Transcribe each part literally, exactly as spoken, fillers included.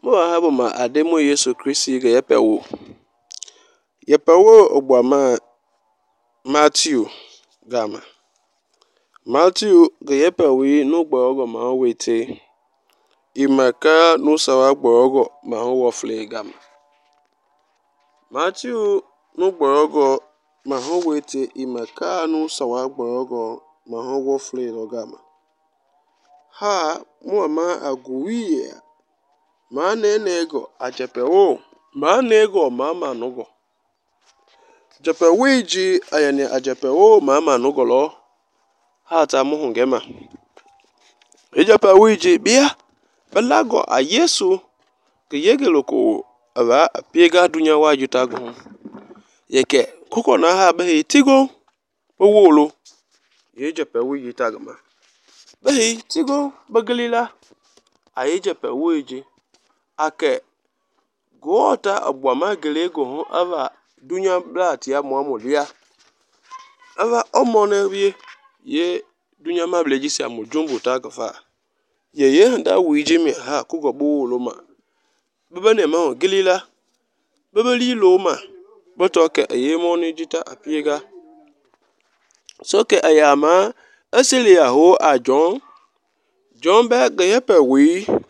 mo habo ma ademo Yesu Kristi ga yepewo yepewo ogbama Matthew gama Matthew ga yepewi no gbogo ma wete imaka no sawa gbogo ma wo fle gama Matthew no gbogo ma ho wete imaka no sawa gbogo ma ho wo fle lo gama ha mo ma aguwiye ma na-enego ajepewo ma na-ego ma ma nugo jepewo iji ayani ajepewo ma ma nugo lo ha ta mu hungema ejepewo iji bia balago a Yesu ke yegeloko aba apiega dunya wa jutago yeke koko na ha be tigo owolo ye jepewo iji tagma be tigo bagalila aye jepewo iji ake gota agbama gelego ho ava dunya blat ya muamulia ava omone wie ye dunya mableji si amujumbu tagafa ye ye nda wiji mi ha kugo bulo ma bebe ne ma gelila bebe li lo ma botoke ye moni jita apiega soke ayama asili ya ho a John John be ga yepe wi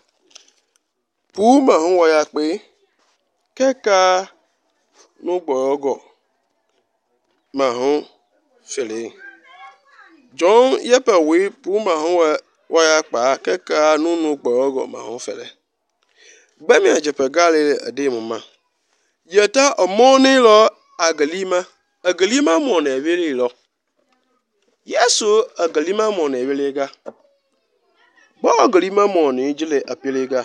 Puma huwa ya pe keka no gbogo ma hu fele John yepe we Puma huwa wa ya pa keka no no gbogo ma hu fele gbemi ajepe gale ade mama yeta omoni lo agalima agalima mo na ebele lo Yesu agalima mo na ebelega bo agalima mo na ijile apelega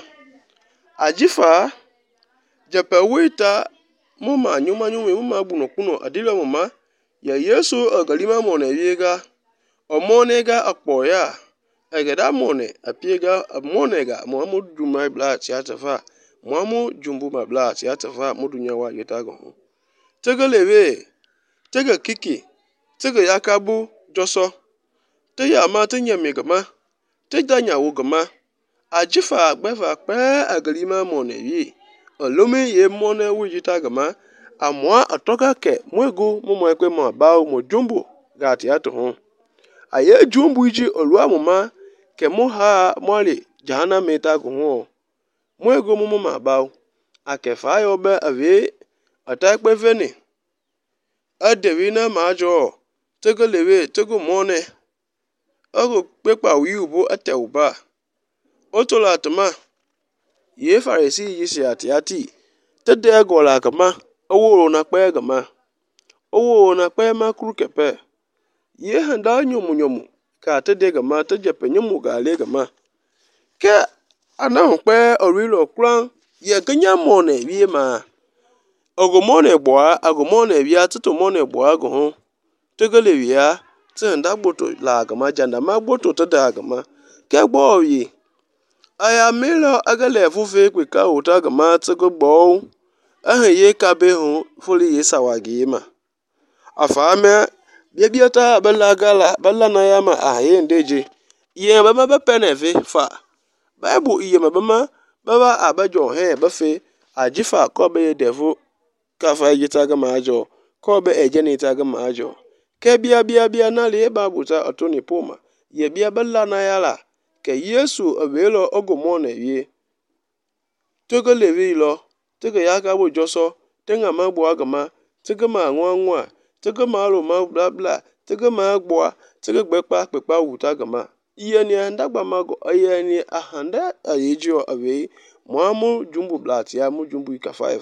ajifa japawita muma nyuma nyuma muma gbuno kuno adilo mama ya Yesu agalima mone yega omonega akpo ya egeda mone apiega monega muhammad dumai blat ya tafa muhammad jumbu ma blat ya tafa mudunya wa yetago tegelewe tege kiki tege yakabu joso te ya ma tenye megama te danya wugama ajifa gbefa pe agalima mone yi olome ye mone wujita gama amwa atoka ke mwego momo ekwe mo bawo mo jumbo gati ato ho aye jumbo iji olua mama ke mo ha mole jahana meta go ho mwego momo ma bawo akefa yo be ave atakpe veni adewina majo tegelewe tego mone ogo pepa wi ubo ateuba otola atma ye farisi yisi atiati tede gola kama owo na pe gama owo na pe makru kepe ye handa nyomu nyomu ka tede gama teje pe nyomu ga le gama ke ana pe orilo kran ye ganya mone wie ma ogomone gbo agomone bia tutu mone gbo ago tegele bia tenda gboto la gama janda ma gboto tada gama ke gbo yi aya milo agale fufe kweka uta gama tego gbo ahe ye kabe hu fuli ye sawagi ma afame bia bia ta bala gala bala na ya ma aye ndeje ye baba be peneve fa bible iye mabama baba abajo he bafe ajifa ko be devu ka fa yita gama ajo ko be ejeni ta gama ajo ke bia bia bia na le babu ta otoni puma ye bia bala na ya la ke Yesu abelo ogomone ye togo levi lo togo ya ka bo joso tenga ma gbo agama togo ma nwa nwa togo ma lo ma bla bla togo ma gbo togo gbepa pepa wuta gama iye ni ndagba mago iye ni ahanda ayejo awe muamu jumbu blat ya mu jumbu ka five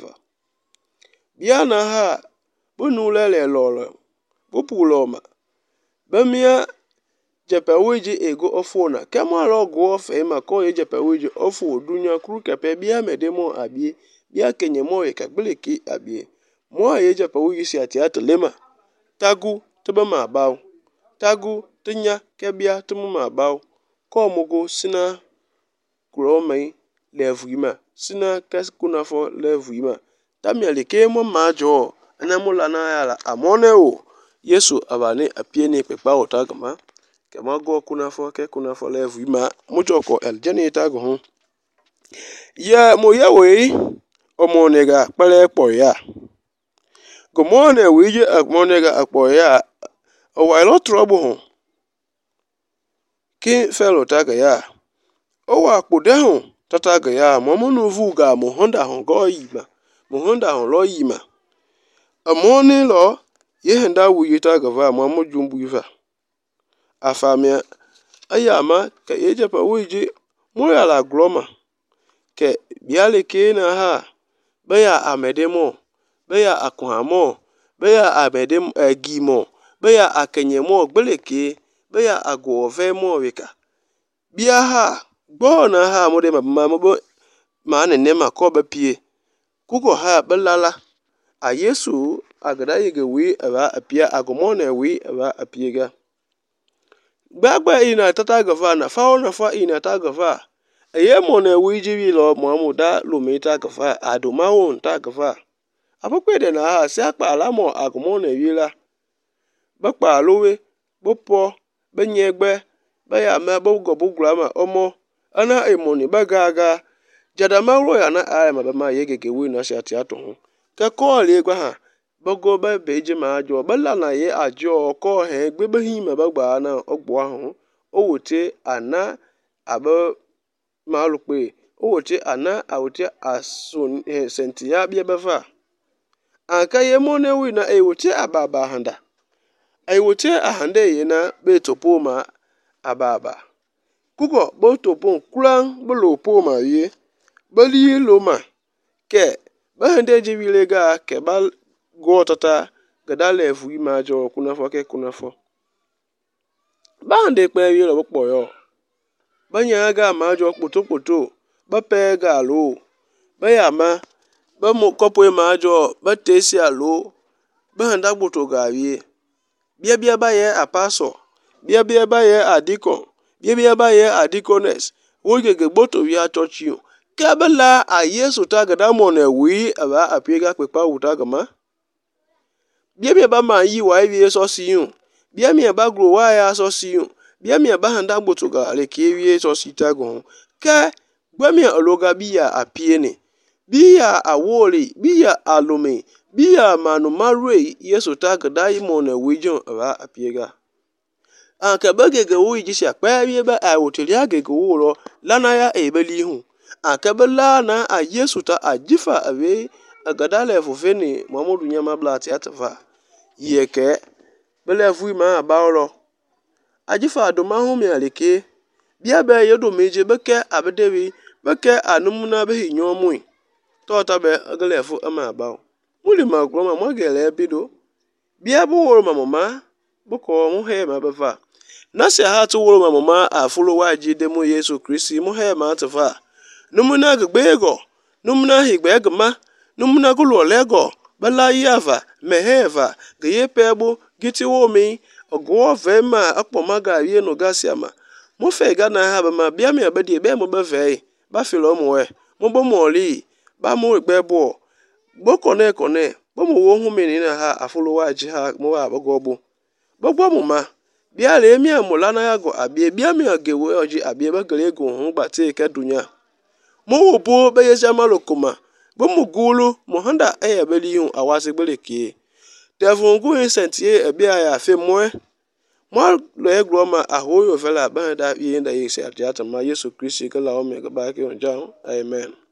bia na ha bunu lele lolo bupulo ma bemia jepeweji ego ofona kema lo go ofe ma ko ye jepeweji ofo dunya kru kepe bia medemo abi bia kenye mo ye kagbeleki abi mo ye jepeweji si ati atlema tagu tebe ma bawo tagu tinya kebia tumu ma bawo ko mogo sina kromai levuima sina kaskuna fo levuima tamiale ke mo majo anamula na yala amone o Yesu abane apieni pepa otagama kema go kuna fo ke kuna fo levu ma mujoko el jeni tago ho ye mo ye we omo nega pele po ya gomone we je akmo nega apo ya o wa lo trouble ki felo taga ya o wa kpode hu tataga ya mo mo no vu ga mo honda hu go yima mo honda hu lo yima amo ni lo ye henda wu yita ga va mo mo jumbu yifa afamia ayama ka ye je pa we je mo ya la gloma ke biale ke na ha be ya amedemo be ya akunamo be ya abedem agimo be ya akenyemo gbeleke be ya agove mo wika bia ha gbo na ha mo de ma mo bo ma ne ne ma ko ba pie kuko ha belala a yesu agada yege wi aba apia agomo na wi aba apie ga gbagba ina tata gava na fa na fa ina ta gava eye mo na wi jiwi lo mo mo da lo me ta gava adoma won ta gava abokwe de na ha se apa ala mo agomo na wi la ba pa lowe bo po be nyegbe ba ya ma bo go bo grama omo ana emoni ba ga ga jada ma ro ya na a ma ba ma ye gege wi na sha ti ato ke ko le gwa ha bogo ba beje ma ajo ba la na ye ajo ko he gbe ba hi ma ba gba na ogbo ahun o wote ana abo ma lu pe o wote ana a wote asun sentia bia ba fa aka ye mo na wi na e wote ababa handa e wote ahanda ye na be topo ma ababa kuko bo topo kuran bo lo po ma ye bali lo ma ke ba hande je wi le ga ke ba go tata gada le fu ma jo kuna fo ke kuna fo ba hande pe wi lo po yo ba nya ga ma jo poto poto ba pe ga lo ba ya ma ba mo kopo ma jo ba te si alo ba handa gboto ga wi bia bia ba ye apaso bia bia ba ye adiko bia bia ba ye adikones wo gege gboto wi a church yo ke bela a yesu ta gada mo na wi aba apie ga pe pa wuta ga ma bia bia ba ma yi wa wi so si yo bia mi ba gro wa ya so si yo bia mi ba handa gboto ga le ke wi so si ta go ke gba mi ologa bia apie ni bia awori bia alome bia manu marwe yesu ta gada yi mo na wi jo aba apie ga an ka ba gege wo yi sha pa wi ba a woteli agege wo ro lana ya e beli hu an ka bela na a yesu ta ajifa awe agada le fofe ni muhammadu nyama blati atafa yeke bele fu ma ba ro ajifa do ma hu mi aleke bia ba ye do meje beke abedewi beke anumuna be hinyo mu to ta be agale fu ama ba muli ma gro ma mo gele bido bia bu woro ma mama bu ko mu he ma ba fa na se ha tu woro ma mama afulo waji de mu yesu kristi mu he ma atafa numuna gbe ego numuna higbe gma numuna gulo lego bala yava meheva gye pebo giti womi ogwo vema akpoma ga ye no gasiama mo fe ga na ha ba ma bia mi abadi be mo ba ve ba filo mo we mo bo mo li ba mo gbe bo bo kone kone bo mo wo hu mi ni na ha afulo waji ha mo wa bogo bo gbogbo mo ma bia le mi amola na ya go abie bia mi agewe oji abie ba gele go hu gba te ke dunya mo wo bo be ye jama lokoma bo mu gulu mo handa e beli hu awase gbeleke devon go insentie e bia ya fe mo mo lo e gloma ahoyo fela ba da ye nda ye se atiata ma yesu kristi kala o me ga ba ke on amen.